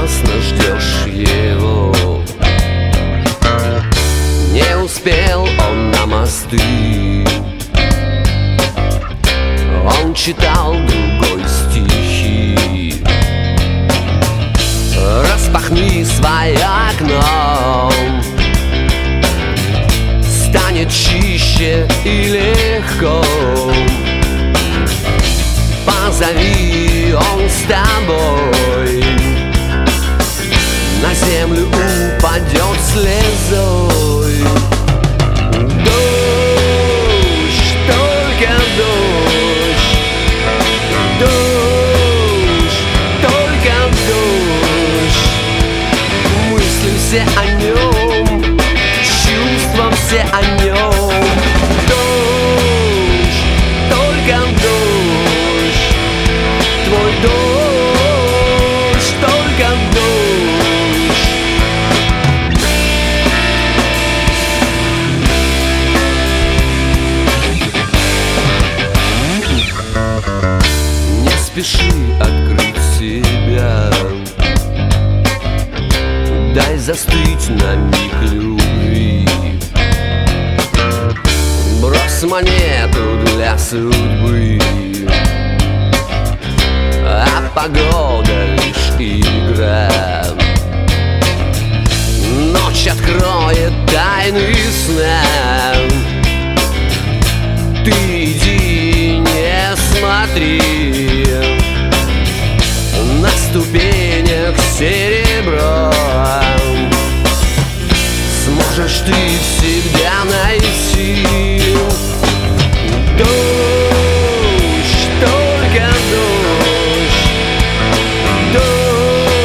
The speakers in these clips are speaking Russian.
напрасно ждешь его. Не успел он на мосты, он читал другой стихи. Распахни свое окно, станет чище и легко. Позови, он с тобой на землю упадет слезой. Дождь, только дождь, дождь, только дождь. Мысли все о нем, чувства все о нем. Дождь, только дождь, твой дождь, только дождь. Не спеши открыть себя, дай застыть на миг любви. Брось монету для судьбы, а погода лишь игра. Ночь откроет тайны сна. Ты иди, не смотри, на ступенях серебро. Сможешь ты всегда найти. Дождь, только дождь,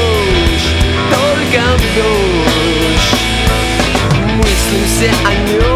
дождь, только дождь. Мысли все о нем,